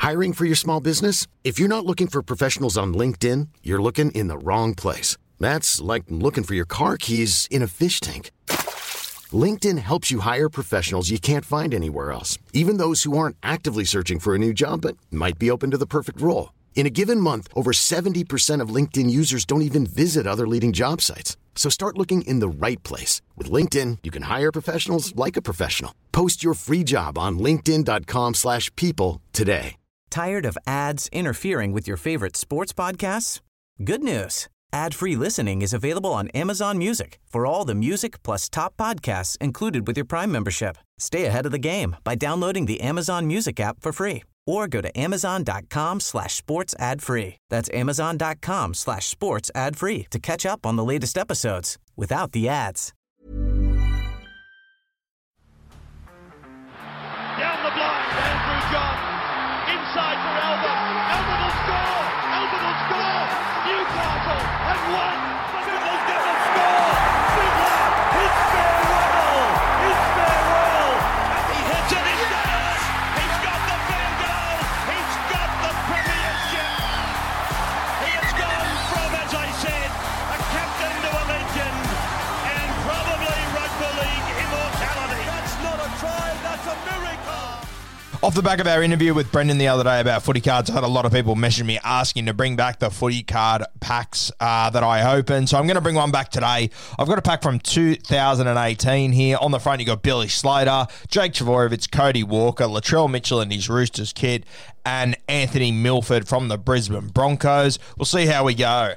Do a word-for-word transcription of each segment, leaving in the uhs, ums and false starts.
Hiring for your small business? If you're not looking for professionals on LinkedIn, you're looking in the wrong place. That's like looking for your car keys in a fish tank. LinkedIn helps you hire professionals you can't find anywhere else, even those who aren't actively searching for a new job but might be open to the perfect role. In a given month, over seventy percent of LinkedIn users don't even visit other leading job sites. So start looking in the right place. With LinkedIn, you can hire professionals like a professional. Post your free job on linkedin.com slash people today. Tired of ads interfering with your favorite sports podcasts? Good news. Ad-free listening is available on Amazon Music for all the music plus top podcasts included with your Prime membership. Stay ahead of the game by downloading the Amazon Music app for free or go to amazon.com slash sports ad free. That's amazon.com slash sports ad free to catch up on the latest episodes without the ads. Down the blind, Andrew John. Inside for Albert. Albert will score. Albert will score. Newcastle have won. Fiddler's going to score. Fiddler, it's farewell. It's farewell. And he hits it. He's got it. He's got the field goal. He's got the premiership. He has gone from, as I said, a captain to a legend and probably rugby league immortality. That's not a try. That's a miracle. Off the back of our interview with Brendan the other day about footy cards, I had a lot of people messaging me asking to bring back the footy card packs uh, that I opened. So I'm going to bring one back today. I've got a pack from two thousand eighteen here. On the front, you got Billy Slater, Jake Trbojevic, Cody Walker, Latrell Mitchell in his Roosters kit, and Anthony Milford from the Brisbane Broncos. We'll see how we go.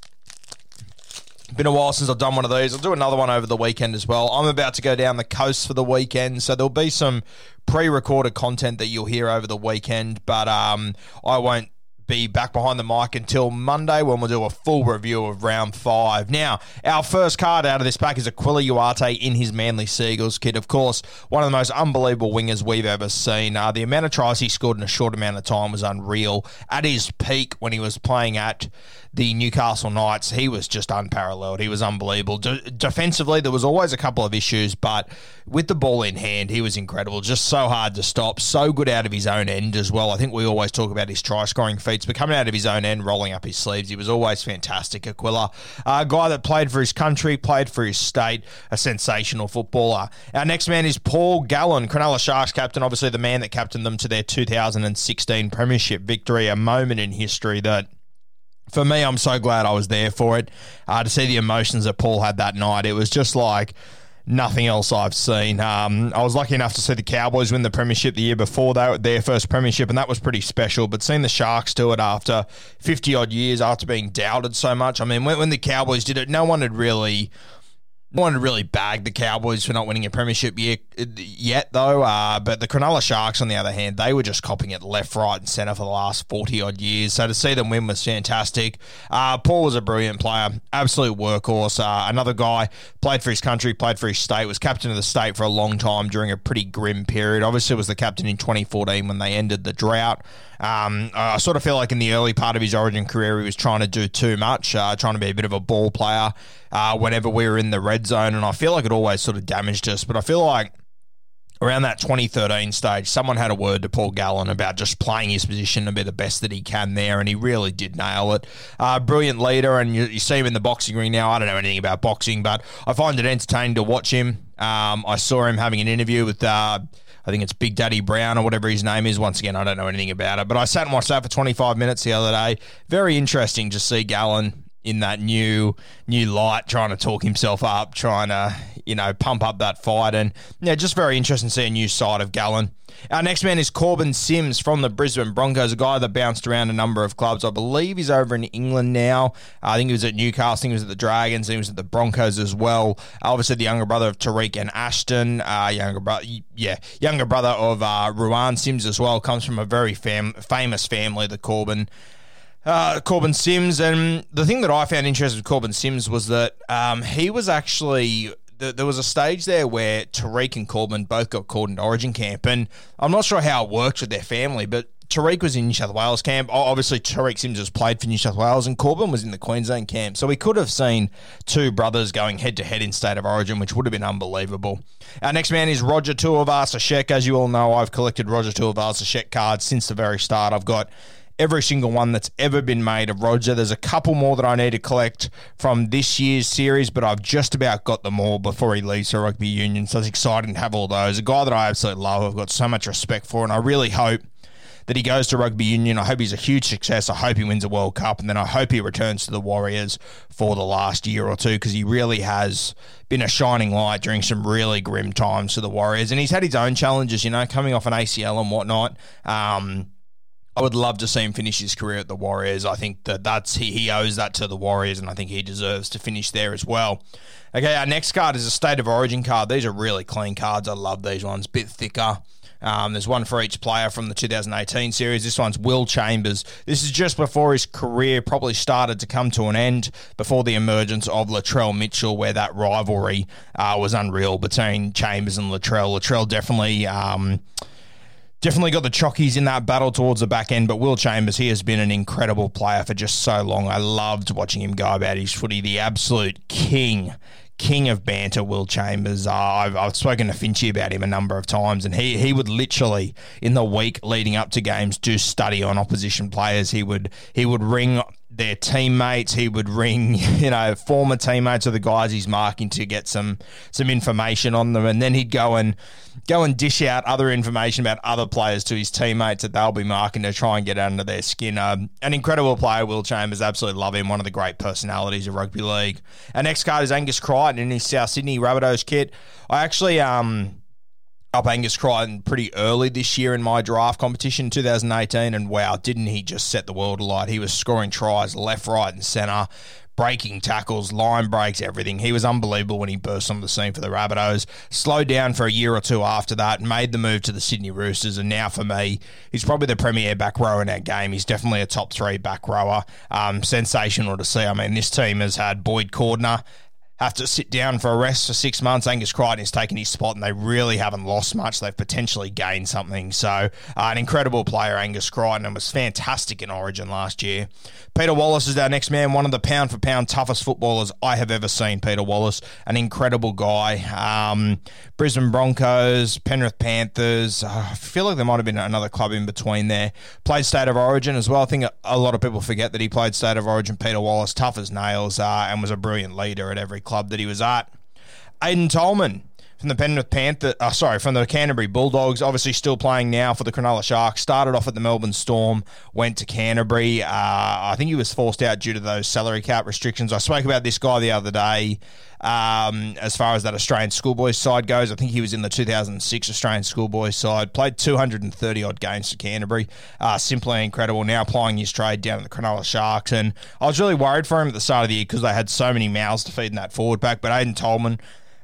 Been a while since I've done one of these. I'll do another one over the weekend as well. I'm about to go down the coast for the weekend, so there'll be some pre-recorded content that you'll hear over the weekend, but um, I won't be back behind the mic until Monday when we'll do a full review of round five. Now, our first card out of this pack is Aquila Uarte in his Manly Seagulls kit. Of course, one of the most unbelievable wingers we've ever seen. Uh, the amount of tries he scored in a short amount of time was unreal. At his peak, when he was playing at the Newcastle Knights, he was just unparalleled. He was unbelievable. De- defensively, there was always a couple of issues, but with the ball in hand, he was incredible. Just so hard to stop, so good out of his own end as well. I think we always talk about his try-scoring feats, but coming out of his own end, rolling up his sleeves, he was always fantastic, Aquila. Uh, a guy that played for his country, played for his state, a sensational footballer. Our next man is Paul Gallen, Cronulla Sharks captain, obviously the man that captained them to their two thousand sixteen premiership victory, a moment in history that, for me, I'm so glad I was there for it. Uh, to see the emotions that Paul had that night, it was just like nothing else I've seen. Um, I was lucky enough to see the Cowboys win the premiership the year before they were their first premiership, and that was pretty special. But seeing the Sharks do it after fifty-odd years, after being doubted so much, I mean, when, when the Cowboys did it, no one had really... No one had really bagged the Cowboys for not winning a premiership yet, yet though. Uh, but the Cronulla Sharks, on the other hand, they were just copying it left, right, and centre for the last forty-odd years. So to see them win was fantastic. Uh, Paul was a brilliant player, absolute workhorse. Uh, another guy, played for his country, played for his state, was captain of the state for a long time during a pretty grim period. Obviously was the captain in twenty fourteen when they ended the drought. Um, I sort of feel like in the early part of his Origin career, he was trying to do too much, uh, trying to be a bit of a ball player uh, whenever we were in the red zone, and I feel like it always sort of damaged us. But I feel like around that twenty thirteen stage, someone had a word to Paul Gallen about just playing his position to be the best that he can there, and he really did nail it. Uh, brilliant leader, and you, you see him in the boxing ring now. I don't know anything about boxing, but I find it entertaining to watch him. Um, I saw him having an interview with... Uh, I think it's Big Daddy Brown or whatever his name is. Once again, I don't know anything about it. But I sat and watched that for twenty-five minutes the other day. Very interesting to see Gallen in that new new light, trying to talk himself up, trying to, you know, pump up that fight. And, yeah, just very interesting to see a new side of Gallen. Our next man is Corbin Sims from the Brisbane Broncos, a guy that bounced around a number of clubs. I believe he's over in England now. I think he was at Newcastle, I think he was at the Dragons, he was at the Broncos as well. Obviously, the younger brother of Tariq and Ashton, uh, younger brother, yeah, younger brother of uh, Ruan Sims as well, comes from a very fam- famous family, the Corbin. Uh, Corbin Sims, and the thing that I found interesting with Corbin Sims was that um, he was actually... There was a stage there where Tariq and Corbin both got called into Origin camp, and I'm not sure how it worked with their family, but Tariq was in New South Wales camp. Obviously, Tariq Sims has played for New South Wales, and Corbin was in the Queensland camp. So we could have seen two brothers going head-to-head in State of Origin, which would have been unbelievable. Our next man is Roger Tuivasa-Sheck. As you all know, I've collected Roger Tuivasa-Sheck cards since the very start. I've got every single one that's ever been made of Roger. There's a couple more that I need to collect from this year's series, but I've just about got them all before he leaves for rugby union, so it's exciting to have all those. A guy that I absolutely love, I've got so much respect for, and I really hope that he goes to rugby union. I hope he's a huge success. I hope he wins a World Cup, and then I hope he returns to the Warriors for the last year or two, because he really has been a shining light during some really grim times for the Warriors, and he's had his own challenges, you know, coming off an A C L and whatnot. Um, I would love to see him finish his career at the Warriors. I think that that's he, he owes that to the Warriors, and I think he deserves to finish there as well. Okay, our next card is a State of Origin card. These are really clean cards. I love these ones. Bit thicker. Um, there's one for each player from the two thousand eighteen series. This one's Will Chambers. This is just before his career probably started to come to an end, before the emergence of Latrell Mitchell, where that rivalry uh, was unreal between Chambers and Latrell. Latrell definitely... Um, Definitely got the chockies in that battle towards the back end, but Will Chambers, he has been an incredible player for just so long. I loved watching him go about his footy. The absolute king, king of banter, Will Chambers. Uh, I've, I've spoken to Finchy about him a number of times, and he, he would literally, in the week leading up to games, do study on opposition players. He would he would ring their teammates. He would ring, you know, former teammates of the guys he's marking to get some some information on them, and then he'd go and go and dish out other information about other players to his teammates that they'll be marking to try and get under their skin. Um, an incredible player, Will Chambers. Absolutely love him. One of the great personalities of rugby league. Our next card is Angus Crichton in his South Sydney Rabbitohs kit. I actually... um. up Angus Crichton pretty early this year in my draft competition, two thousand eighteen, and wow, didn't he just set the world alight? He was scoring tries left, right, and centre, breaking tackles, line breaks, everything. He was unbelievable when he burst on the scene for the Rabbitohs. Slowed down for a year or two after that, made the move to the Sydney Roosters, and now for me, he's probably the premier back rower in our game. He's definitely a top three back rower. Um, sensational to see. I mean, this team has had Boyd Cordner have to sit down for a rest for six months. Angus Crichton has taken his spot, and they really haven't lost much. They've potentially gained something. So, uh, an incredible player, Angus Crichton, and was fantastic in Origin last year. Peter Wallace is our next man, one of the pound-for-pound toughest footballers I have ever seen, Peter Wallace. An incredible guy. Um, Brisbane Broncos, Penrith Panthers. Uh, I feel like there might have been another club in between there. Played State of Origin as well. I think a lot of people forget that he played State of Origin. Peter Wallace, tough as nails, uh, and was a brilliant leader at every club that he was at. Aidan Tolman from the Penrith Panther, uh, sorry, from the Canterbury Bulldogs, obviously still playing now for the Cronulla Sharks. Started off at the Melbourne Storm, went to Canterbury. Uh, I think he was forced out due to those salary cap restrictions. I spoke about this guy the other day. Um, as far as that Australian schoolboys side goes, I think he was in the two thousand six Australian schoolboys side. Played two hundred thirty odd games for Canterbury. Uh, simply incredible. Now applying his trade down at the Cronulla Sharks, and I was really worried for him at the start of the year because they had so many mouths to feed in that forward pack. But Aidan Tolman,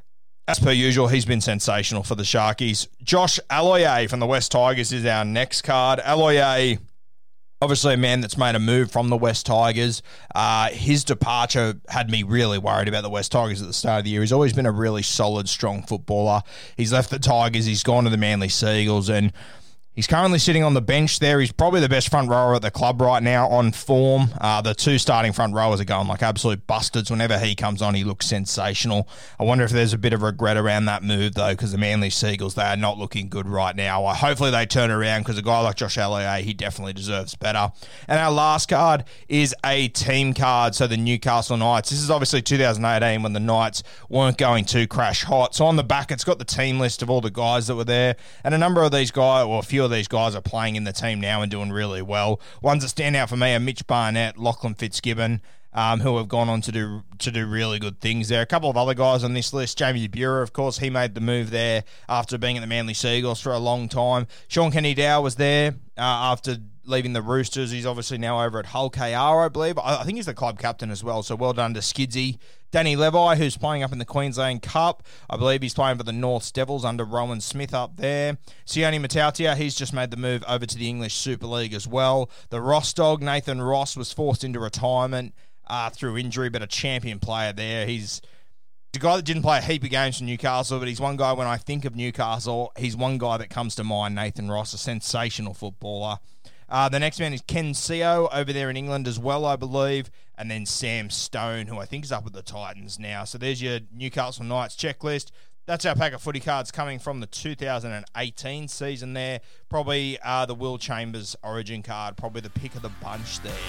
as per usual, he's been sensational for the Sharkies. Josh Aloiai from the West Tigers is our next card. Aloiai, obviously a man that's made a move from the West Tigers. Uh, his departure had me really worried about the West Tigers at the start of the year. He's always been a really solid, strong footballer. He's left the Tigers. He's gone to the Manly Seagulls, and he's currently sitting on the bench there. He's probably the best front rower at the club right now on form. Uh, the two starting front rowers are going like absolute bustards. Whenever he comes on, he looks sensational. I wonder if there's a bit of regret around that move, though, because the Manly Seagulls, they are not looking good right now. Uh, hopefully they turn around, because a guy like Josh Aloiai, he definitely deserves better. And our last card is a team card, so the Newcastle Knights. This is obviously two thousand eighteen when the Knights weren't going too crash hot. So on the back, it's got the team list of all the guys that were there, and a number of these guys, or a few of these guys are playing in the team now and doing really well. Ones that stand out for me are Mitch Barnett, Lachlan Fitzgibbon, um, who have gone on to do to do really good things there. A couple of other guys on this list. Jamie Buhrer, of course, he made the move there after being at the Manly Seagulls for a long time. Sean Kenny-Dow was there uh, after leaving the Roosters. He's obviously now over at Hull K R, I believe. I, I think he's the club captain as well, so well done to Skidsy. Danny Levi, who's playing up in the Queensland Cup. I believe he's playing for the Norths Devils under Rowan Smith up there. Sione Matautia, he's just made the move over to the English Super League as well. The Ross dog, Nathan Ross, was forced into retirement uh, through injury, but a champion player there. He's the guy that didn't play a heap of games for Newcastle, but he's one guy, when I think of Newcastle, he's one guy that comes to mind, Nathan Ross, a sensational footballer. Uh, the next man is Ken Seo over there in England as well, I believe. And then Sam Stone, who I think is up at the Titans now. So there's your Newcastle Knights checklist. That's our pack of footy cards coming from the two thousand eighteen season there. Probably uh, the Will Chambers Origin card, probably the pick of the bunch there.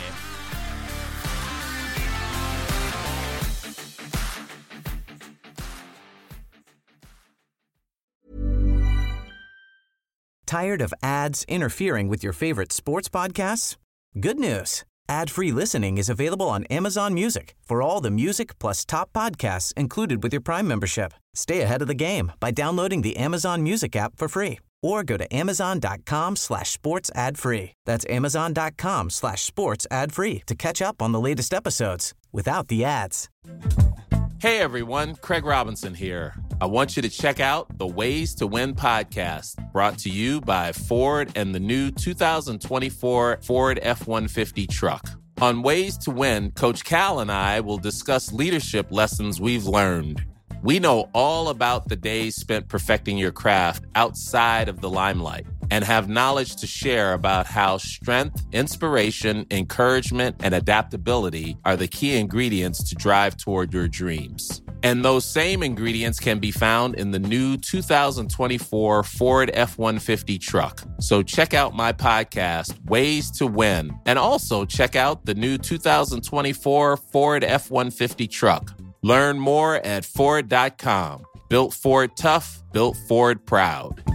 Tired of ads interfering with your favorite sports podcasts? Good news. Ad-free listening is available on Amazon Music for all the music plus top podcasts included with your Prime membership. Stay ahead of the game by downloading the Amazon Music app for free or go to amazon.com slash sports ad free. That's amazon.com slash sports ad free to catch up on the latest episodes without the ads. Hey everyone, Craig Robinson here. I want you to check out the Ways to Win podcast, brought to you by Ford and the new two thousand twenty-four Ford F one fifty truck. On Ways to Win, Coach Cal and I will discuss leadership lessons we've learned. We know all about the days spent perfecting your craft outside of the limelight and have knowledge to share about how strength, inspiration, encouragement, and adaptability are the key ingredients to drive toward your dreams. And those same ingredients can be found in the new two thousand twenty-four Ford F one fifty truck. So check out my podcast, Ways to Win, and also check out the new two thousand twenty-four Ford F one fifty truck. Learn more at Ford dot com. Built Ford tough, built Ford proud.